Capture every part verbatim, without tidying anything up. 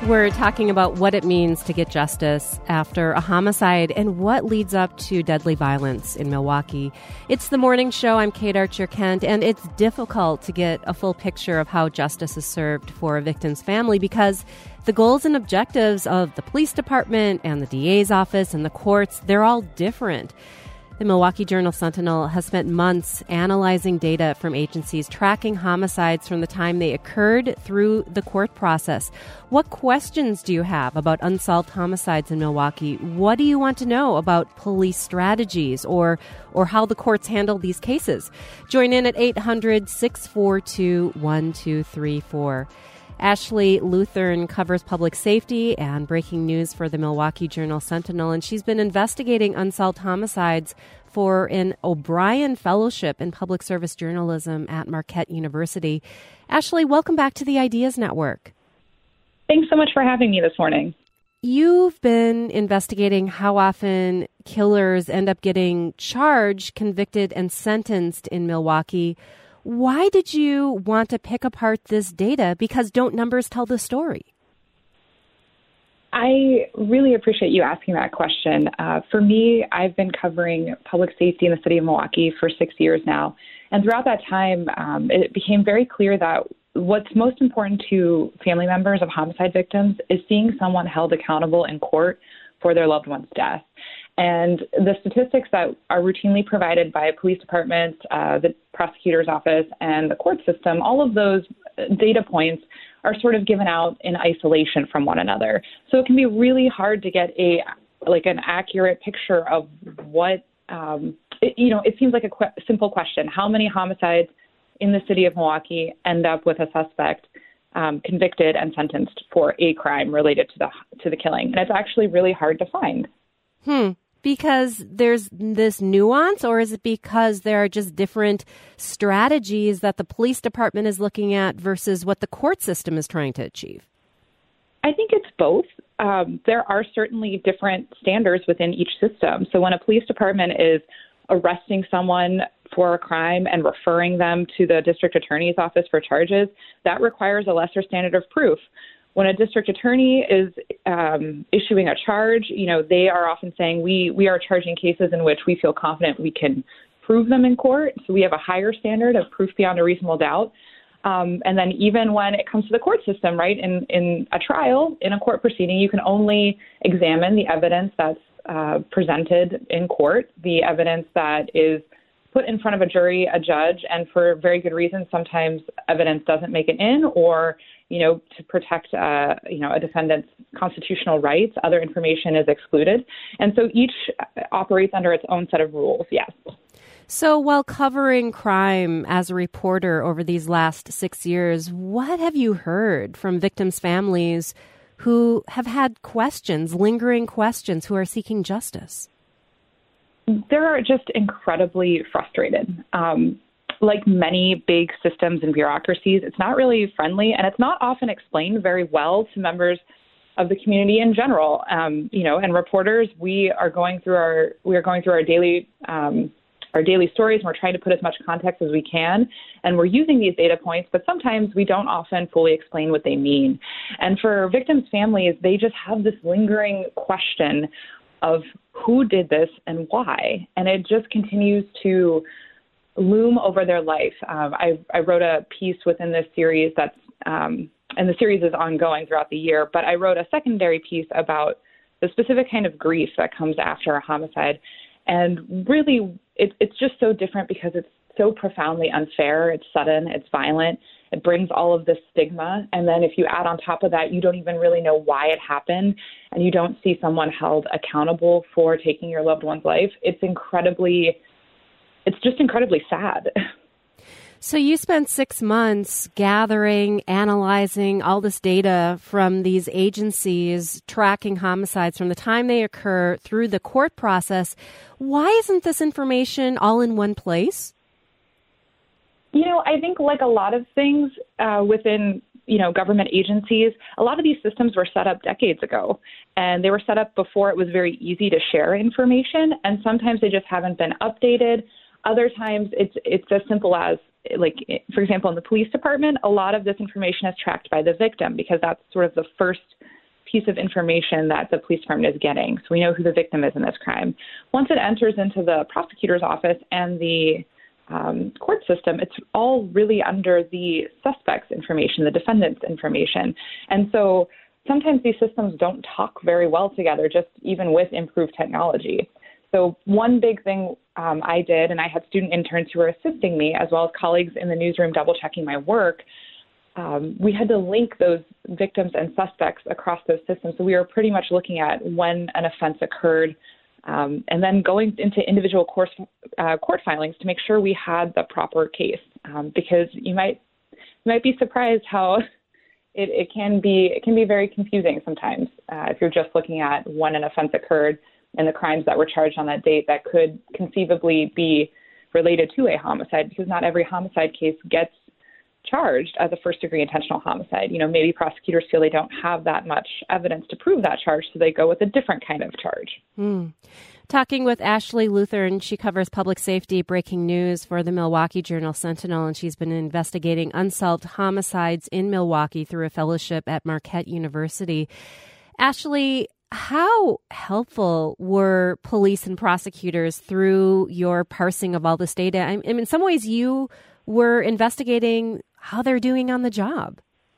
We're talking about what it means to get justice after a homicide and what leads up to deadly violence in Milwaukee. It's the morning show. I'm Kate Archer-Kent, and it's difficult to get a full picture of how justice is served for a victim's family because the goals and objectives of the police department and the D A's office and the courts, they're all different. The Milwaukee Journal-Sentinel has spent months analyzing data from agencies tracking homicides from the time they occurred through the court process. What questions do you have about unsolved homicides in Milwaukee? What do you want to know about police strategies or or how the courts handle these cases? Join in at eight hundred, six four two, one two three four. Ashley Luthern covers public safety and breaking news for the Milwaukee Journal-Sentinel, and she's been investigating unsolved homicides for an O'Brien Fellowship in Public Service Journalism at Marquette University. Ashley, welcome back to the Ideas Network. Thanks so much for having me this morning. You've been investigating how often killers end up getting charged, convicted, and sentenced in Milwaukee. Why did you want to pick apart this data? Because don't numbers tell the story? I really appreciate you asking that question. Uh, for me, I've been covering public safety in the city of Milwaukee for six years now. And throughout that time, um, it became very clear that what's most important to family members of homicide victims is seeing someone held accountable in court for their loved one's death. And the statistics that are routinely provided by police departments, uh, the prosecutor's office, and the court system, all of those data points are sort of given out in isolation from one another. So it can be really hard to get a like an accurate picture of what, um, it, you know, it seems like a qu- simple question. How many homicides in the city of Milwaukee end up with a suspect um, convicted and sentenced for a crime related to the to the killing? And it's actually really hard to find. Hmm. Because there's this nuance, or is it because there are just different strategies that the police department is looking at versus what the court system is trying to achieve? I think it's both. Um, there are certainly different standards within each system. So when a police department is arresting someone for a crime and referring them to the district attorney's office for charges, that requires a lesser standard of proof. When a district attorney is um, issuing a charge, you know, they are often saying we we are charging cases in which we feel confident we can prove them in court. So we have a higher standard of proof beyond a reasonable doubt. Um, and then even when it comes to the court system, right, in, in a trial, in a court proceeding, you can only examine the evidence that's uh, presented in court, the evidence that is put in front of a jury, a judge, and for very good reason, sometimes evidence doesn't make it in, or, you know, to protect, uh, you know, a defendant's constitutional rights, other information is excluded. And so each operates under its own set of rules, yes. So while covering crime as a reporter over these last six years, what have you heard from victims' families who have had questions, lingering questions, who are seeking justice? They're just incredibly frustrated. Um, like many big systems and bureaucracies, it's not really friendly, and it's not often explained very well to members of the community in general. Um, you know, and reporters, we are going through our we are going through our daily um, our daily stories, and we're trying to put as much context as we can, and we're using these data points, but sometimes we don't often fully explain what they mean. And for victims' families, they just have this lingering question of who did this and why, and it just continues to loom over their life. Um, I, I wrote a piece within this series that's, um, and the series is ongoing throughout the year, but I wrote a secondary piece about the specific kind of grief that comes after a homicide. And really, it, it's just so different because it's so profoundly unfair. It's sudden, it's violent. It brings all of this stigma. And then if you add on top of that, you don't even really know why it happened, and you don't see someone held accountable for taking your loved one's life. It's incredibly, it's just incredibly sad. So you spent six months gathering, analyzing all this data from these agencies, tracking homicides from the time they occur through the court process. Why isn't this information all in one place? You know, I think like a lot of things uh, within, you know, government agencies, a lot of these systems were set up decades ago, and they were set up before it was very easy to share information. And sometimes they just haven't been updated. Other times it's it's as simple as like, for example, in the police department, a lot of this information is tracked by the victim because that's sort of the first piece of information that the police department is getting. So we know who the victim is in this crime. Once it enters into the prosecutor's office and the um, court system, it's all really under the suspect's information, the defendant's information. And so sometimes these systems don't talk very well together, just even with improved technology. So one big thing um, I did, and I had student interns who were assisting me, as well as colleagues in the newsroom double-checking my work, um, we had to link those victims and suspects across those systems. So we were pretty much looking at when an offense occurred, um, and then going into individual course, uh, court filings to make sure we had the proper case, um, because you might you might be surprised how it, it can be it can be very confusing sometimes uh, if you're just looking at when an offense occurred and the crimes that were charged on that date that could conceivably be related to a homicide, because not every homicide case gets charged as a first-degree intentional homicide. You know, maybe prosecutors feel they don't have that much evidence to prove that charge, so they go with a different kind of charge. Mm. Talking with Ashley Lutheran, she covers public safety breaking news for the Milwaukee Journal-Sentinel, and she's been investigating unsolved homicides in Milwaukee through a fellowship at Marquette University. Ashley, how helpful were police and prosecutors through your parsing of all this data? I mean, in some ways, you were investigating how they're doing on the job.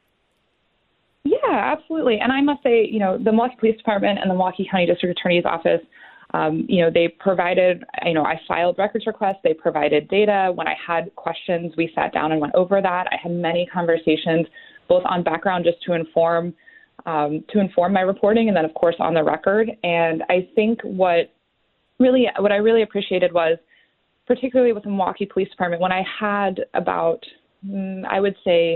Yeah, absolutely. And I must say, you know, the Milwaukee Police Department and the Milwaukee County District Attorney's Office, um, you know, they provided, you know, I filed records requests. They provided data. When I had questions, we sat down and went over that. I had many conversations, both on background just to inform Um, to inform my reporting, and then, of course, on the record. And I think what really, what I really appreciated was, particularly with the Milwaukee Police Department, when I had about, mm, I would say,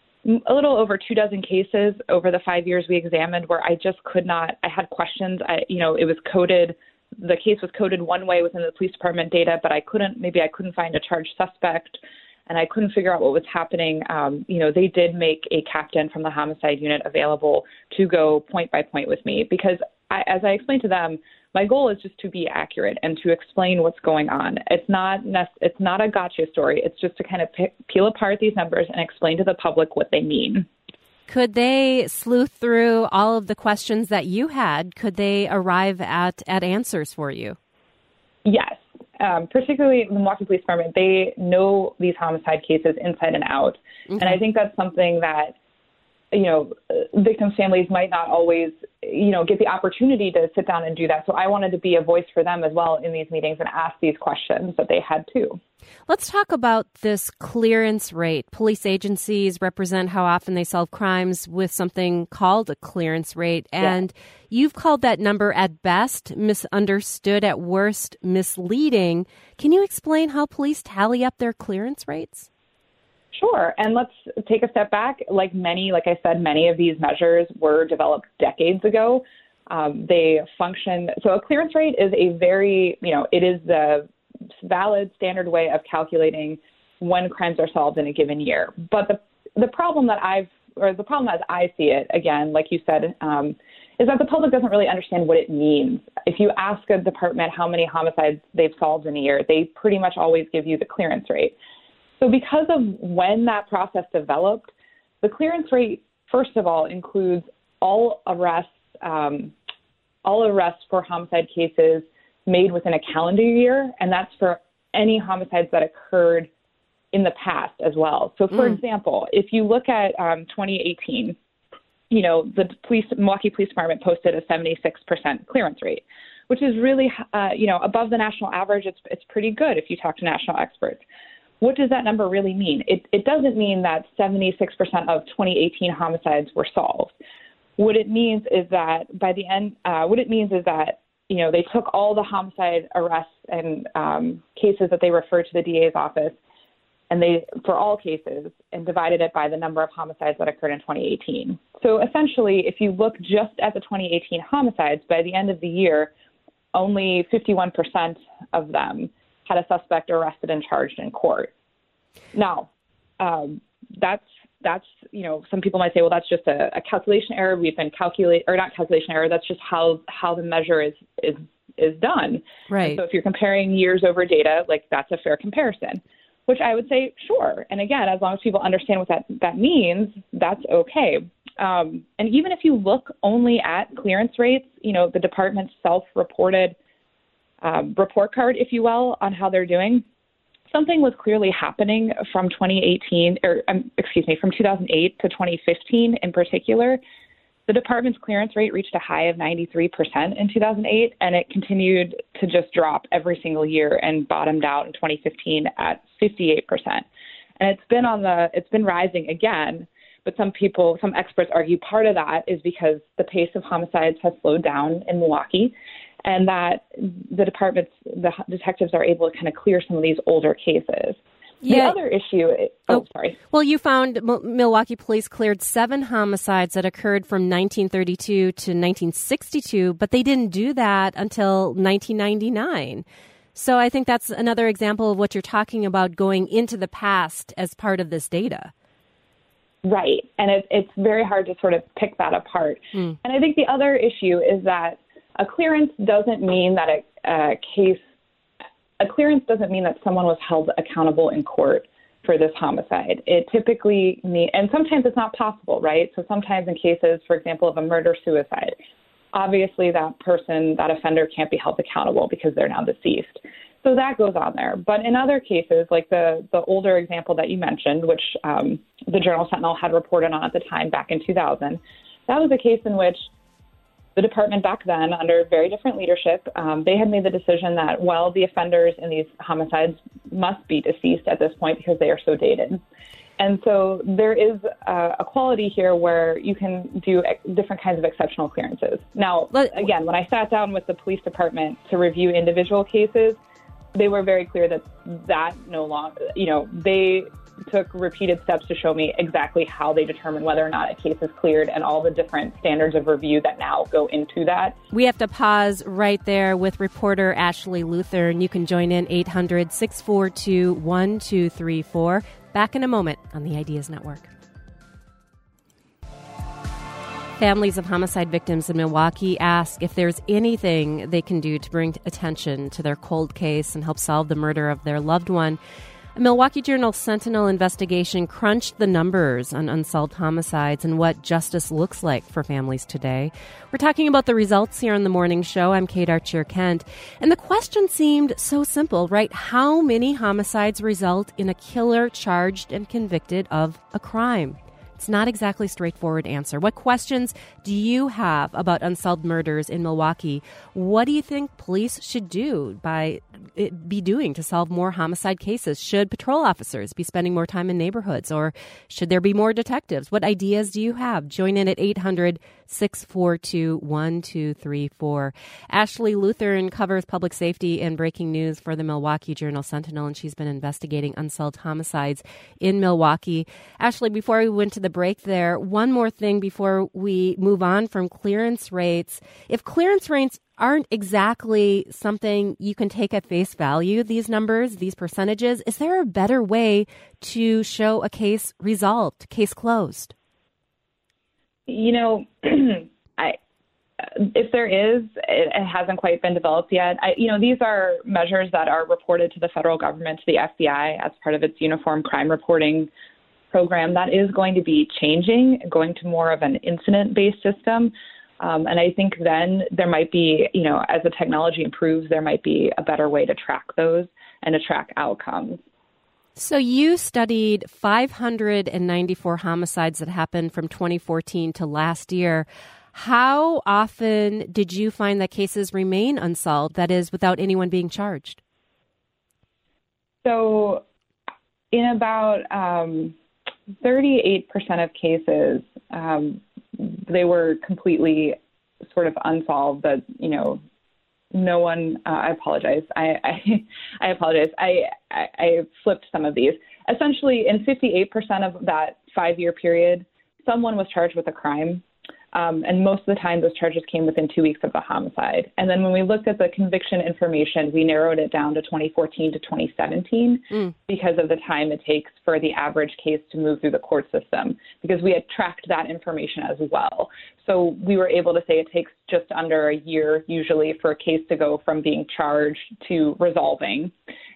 a little over two dozen cases over the five years we examined where I just could not, I had questions. I, you know, it was coded, the case was coded one way within the police department data, but I couldn't, maybe I couldn't find a charged suspect, and I couldn't figure out what was happening. Um, you know, they did make a captain from the homicide unit available to go point by point with me because, I, as I explained to them, my goal is just to be accurate and to explain what's going on. It's not nec- it's not a gotcha story. It's just to kind of p- peel apart these numbers and explain to the public what they mean. Could they sleuth through all of the questions that you had? Could they arrive at, at answers for you? Yes. Um, particularly the Milwaukee Police Department, they know these homicide cases inside and out. Okay. And I think that's something that, you know, victims' families might not always, you know, get the opportunity to sit down and do that. So I wanted to be a voice for them as well in these meetings and ask these questions that they had too. Let's talk about this clearance rate. Police agencies represent how often they solve crimes with something called a clearance rate. And yeah. You've called that number at best misunderstood, at worst misleading. Can you explain how police tally up their clearance rates? Sure. And let's take a step back. Like many, like I said, many of these measures were developed decades ago. Um, they function. So a clearance rate is a very, you know, it is the valid standard way of calculating when crimes are solved in a given year. But the the problem that I've, or the problem as I see it, again, like you said, um, is that the public doesn't really understand what it means. If you ask a department how many homicides they've solved in a year, they pretty much always give you the clearance rate. So because of when that process developed, the clearance rate, first of all, includes all arrests, um, all arrests for homicide cases made within a calendar year, and that's for any homicides that occurred in the past as well. So, for mm. example, if you look at um, twenty eighteen, you know, the police, Milwaukee Police Department posted a seventy-six percent clearance rate, which is really, uh, you know, above the national average. It's it's pretty good if you talk to national experts. What does that number really mean? It, it doesn't mean that seventy-six percent of twenty eighteen homicides were solved. What it means is that by the end, uh, what it means is that, you know, they took all the homicide arrests and um, cases that they referred to the D A's office, and they, for all cases, and divided it by the number of homicides that occurred in twenty eighteen. So essentially, if you look just at the twenty eighteen homicides, by the end of the year, only fifty-one percent of them had a suspect arrested and charged in court. Now, um, that's, that's, you know, some people might say, well, that's just a, a calculation error. We've been calculate, or not calculation error. That's just how, how the measure is, is, is done. Right. And so if you're comparing years over data, like that's a fair comparison. which I would say, sure. And again, as long as people understand what that, that means, that's okay. Um, and even if you look only at clearance rates, you know, the department's self-reported um, report card, if you will, on how they're doing, something was clearly happening from twenty eighteen, or um, excuse me, from two thousand eight to twenty fifteen in particular. The department's clearance rate reached a high of ninety-three percent in two thousand eight, and it continued to just drop every single year and bottomed out in twenty fifteen at fifty-eight percent. And it's been on the, it's been rising again, but some people, some experts argue part of that is because the pace of homicides has slowed down in Milwaukee, and that the department's, the detectives are able to kind of clear some of these older cases. Yeah. The other issue, oh, oh, sorry. Well, you found M- Milwaukee police cleared seven homicides that occurred from nineteen thirty-two to nineteen sixty-two, but they didn't do that until nineteen ninety-nine. So I think that's another example of what you're talking about, going into the past as part of this data. Right. And it, it's very hard to sort of pick that apart. Mm. And I think the other issue is that a clearance doesn't mean that a, a case A clearance doesn't mean that someone was held accountable in court for this homicide. It typically mean, and sometimes it's not possible, right? So sometimes in cases, for example, of a murder-suicide, obviously that person, that offender can't be held accountable because they're now deceased. So that goes on there. But in other cases, like the, the older example that you mentioned, which um, the Journal-Sentinel had reported on at the time back in two thousand, that was a case in which the department back then, under very different leadership, um, they had made the decision that, well, the offenders in these homicides must be deceased at this point because they are so dated. And so there is uh, a quality here where you can do ex- different kinds of exceptional clearances. Now, again, when I sat down with the police department to review individual cases, they were very clear that that no longer, you know, they took repeated steps to show me exactly how they determine whether or not a case is cleared and all the different standards of review that now go into that. We have to pause right there with reporter Ashley Luther, and you can join in eight hundred, six four two, one two three four. Back in a moment on the Ideas Network. Families of homicide victims in Milwaukee ask if there's anything they can do to bring attention to their cold case and help solve the murder of their loved one. A Milwaukee Journal-Sentinel investigation crunched the numbers on unsolved homicides and what justice looks like for families today. We're talking about the results here on the morning show. I'm Kate Archer-Kent. And the question seemed so simple, right? How many homicides result in a killer charged and convicted of a crime? It's not exactly a straightforward answer. What questions do you have about unsolved murders in Milwaukee? What do you think police should do by be doing to solve more homicide cases? Should patrol officers be spending more time in neighborhoods, or should there be more detectives? What ideas do you have? Join in at eight hundred, six four two, one two three four. Ashley Luther covers public safety and breaking news for the Milwaukee Journal-Sentinel, and she's been investigating unsolved homicides in Milwaukee. Ashley, before we went to the break there, one more thing before we move on from clearance rates. If clearance rates aren't exactly something you can take at face value, these numbers, these percentages, is there a better way to show a case resolved, case closed? You know, I, if there is, it, it hasn't quite been developed yet. I, you know, these are measures that are reported to the federal government, to the F B I, as part of its uniform crime reporting program. That is going to be changing, going to more of an incident-based system. Um, and I think then there might be, you know, as the technology improves, there might be a better way to track those and to track outcomes. So you studied five hundred ninety-four homicides that happened from twenty fourteen to last year. How often did you find that cases remain unsolved, that is, without anyone being charged? So in about um, thirty-eight percent of cases, um, they were completely sort of unsolved, that, you know, no one, uh, I apologize. I, I, I apologize. I, I, I flipped some of these. Essentially, in fifty-eight percent of that five-year period, someone was charged with a crime. Um, and most of the time, those charges came within two weeks of the homicide. And then when we looked at the conviction information, we narrowed it down to twenty fourteen to twenty seventeen mm. because of the time it takes for the average case to move through the court system, because we had tracked that information as well. So we were able to say it takes just under a year, usually, for a case to go from being charged to resolving.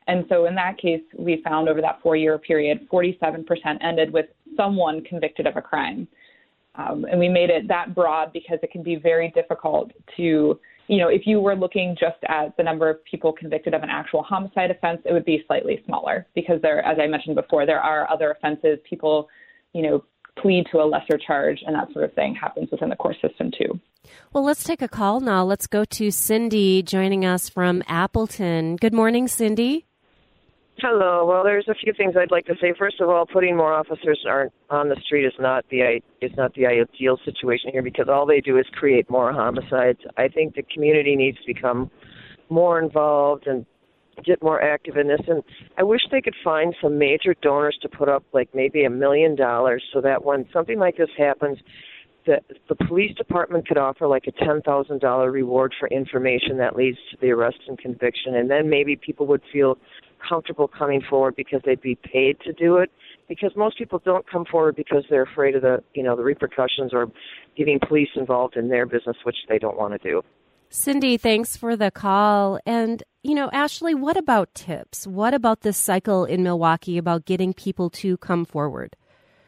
And so in that case, we found over that four-year period, forty-seven percent ended with someone convicted of a crime. Um, and we made it that broad because it can be very difficult to, you know, if you were looking just at the number of people convicted of an actual homicide offense, it would be slightly smaller because there, as I mentioned before, there are other offenses. People, you know, plead to a lesser charge and that sort of thing happens within the court system too. Well, let's take a call now. Let's go to Cindy joining us from Appleton. Good morning, Cindy. Hello. Well, there's a few things I'd like to say. First of all, putting more officers aren't on the street is not the is not the ideal situation here because all they do is create more homicides. I think the community needs to become more involved and get more active in this. And I wish they could find some major donors to put up like maybe a million dollars so that when something like this happens, the, the police department could offer like a ten thousand dollars reward for information that leads to the arrest and conviction. And then maybe people would feel comfortable coming forward because they'd be paid to do it. Because most people don't come forward because they're afraid of the, you know, the repercussions or getting police involved in their business, which they don't want to do. Cindy, thanks for the call. And, you know, Ashley, what about tips? What about this cycle in Milwaukee about getting people to come forward?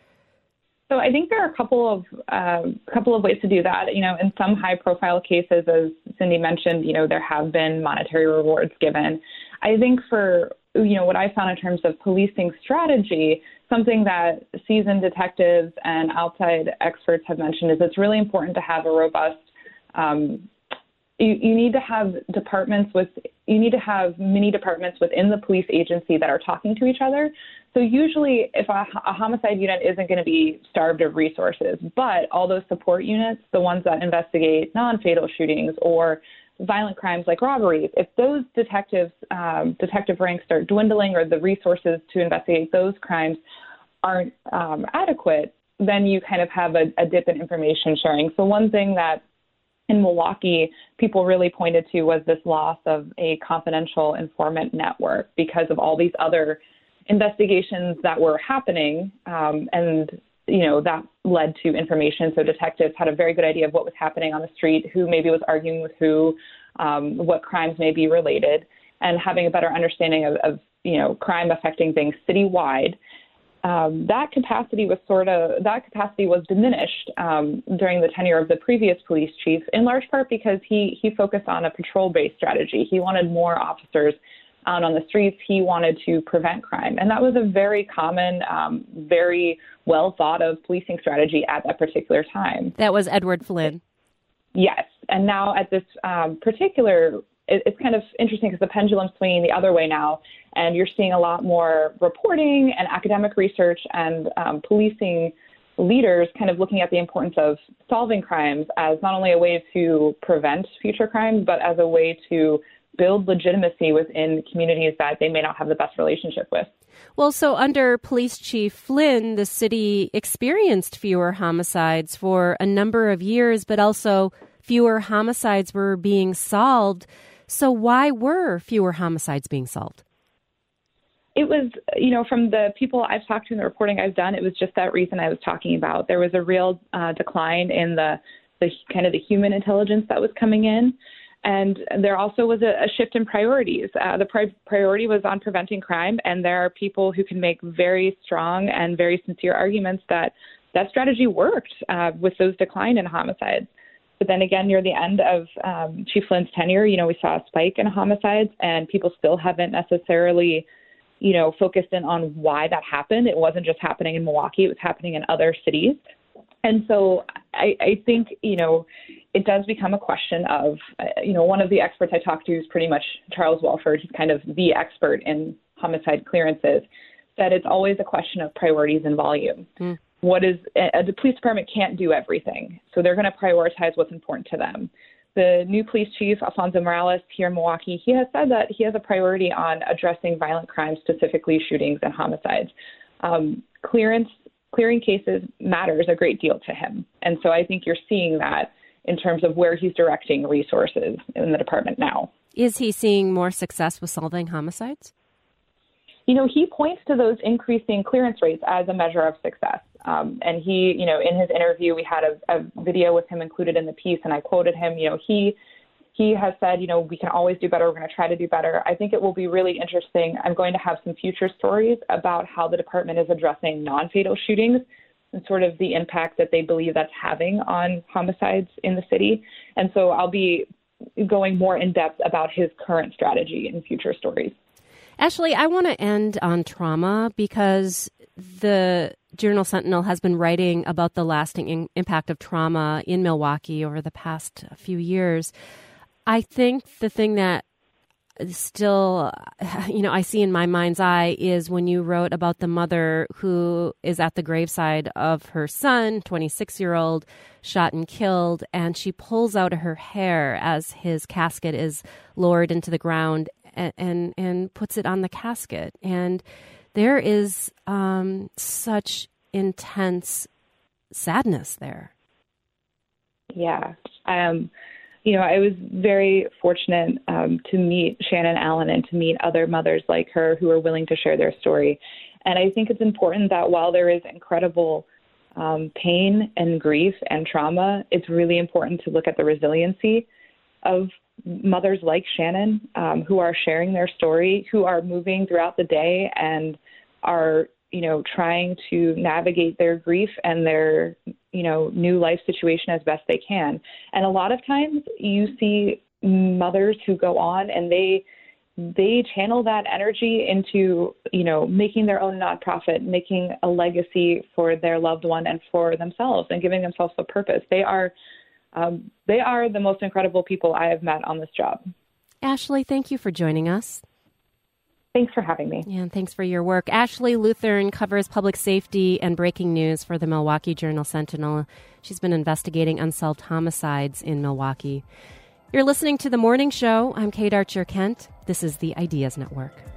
So I think there are a couple of uh, couple of ways to do that. You know, in some high-profile cases, as Cindy mentioned, you know, there have been monetary rewards given. I think for, you know, what I found in terms of policing strategy, something that seasoned detectives and outside experts have mentioned is it's really important to have a robust um, You, you need to have departments with, you need to have many departments within the police agency that are talking to each other. So usually if a, a homicide unit isn't going to be starved of resources, but all those support units, the ones that investigate non-fatal shootings or violent crimes like robberies, if those detectives, um, detective ranks start dwindling or the resources to investigate those crimes aren't um, adequate, then you kind of have a, a dip in information sharing. So one thing that in Milwaukee, people really pointed to was this loss of a confidential informant network because of all these other investigations that were happening. Um, and, you know, that led to information. So detectives had a very good idea of what was happening on the street, who maybe was arguing with who, um, what crimes may be related, and having a better understanding of, of you know, crime affecting things citywide. Um, that capacity was sort of that capacity was diminished um, during the tenure of the previous police chief, in large part because he he focused on a patrol-based strategy. He wanted more officers out on the streets. He wanted to prevent crime, and that was a very common, um, very well thought of policing strategy at that particular time. That was Edward Flynn. Yes, and now at this um, particular. It's kind of interesting because the pendulum's swinging the other way now, and you're seeing a lot more reporting and academic research and um, policing leaders kind of looking at the importance of solving crimes as not only a way to prevent future crimes, but as a way to build legitimacy within communities that they may not have the best relationship with. Well, so under Police Chief Flynn, the city experienced fewer homicides for a number of years, but also fewer homicides were being solved. So why were fewer homicides being solved? It was, you know, from the people I've talked to and the reporting I've done, it was just that reason I was talking about. There was a real uh, decline in the, the kind of the human intelligence that was coming in. And there also was a, a shift in priorities. Uh, the pri- priority was on preventing crime. And there are people who can make very strong and very sincere arguments that that strategy worked uh, with those decline in homicides. But then again, near the end of um, Chief Flynn's tenure, you know, we saw a spike in homicides, and people still haven't necessarily, you know, focused in on why that happened. It wasn't just happening in Milwaukee. It was happening in other cities. And so I, I think, you know, it does become a question of, uh, you know, one of the experts I talked to is pretty much Charles Welford. He's kind of the expert in homicide clearances, that it's always a question of priorities and volume. Mm. What is uh, the police department can't do everything, so they're going to prioritize what's important to them. The new police chief, Alfonso Morales, here in Milwaukee, he has said that he has a priority on addressing violent crimes, specifically shootings and homicides. Um, clearance, clearing cases matters a great deal to him, and so I think you're seeing that in terms of where he's directing resources in the department now. Is he seeing more success with solving homicides? You know, he points to those increasing clearance rates as a measure of success. Um, and he, you know, in his interview, we had a, a video with him included in the piece, and I quoted him. You know, he he has said, you know, we can always do better. We're going to try to do better. I think it will be really interesting. I'm going to have some future stories about how the department is addressing non-fatal shootings and sort of the impact that they believe that's having on homicides in the city. And so I'll be going more in depth about his current strategy in future stories. Ashley, I want to end on trauma because the Journal Sentinel has been writing about the lasting in- impact of trauma in Milwaukee over the past few years. I think the thing that still, you know, I see in my mind's eye is when you wrote about the mother who is at the graveside of her son, twenty-six-year-old, shot and killed, and she pulls out her hair as his casket is lowered into the ground and and, and puts it on the casket. And there is um, such intense sadness there. Yeah. Um You know, I was very fortunate um, to meet Shannon Allen and to meet other mothers like her who are willing to share their story. And I think it's important that while there is incredible um, pain and grief and trauma, it's really important to look at the resiliency of mothers like Shannon um, who are sharing their story, who are moving throughout the day and are, you know, trying to navigate their grief and their, you know, new life situation as best they can. And a lot of times you see mothers who go on and they they channel that energy into, you know, making their own nonprofit, making a legacy for their loved one and for themselves and giving themselves a purpose. They are um, they are the most incredible people I have met on this job. Ashley, thank you for joining us. Thanks for having me. Yeah, and thanks for your work. Ashley Luthern covers public safety and breaking news for the Milwaukee Journal Sentinel. She's been investigating unsolved homicides in Milwaukee. You're listening to The Morning Show. I'm Kate Archer Kent. This is the Ideas Network.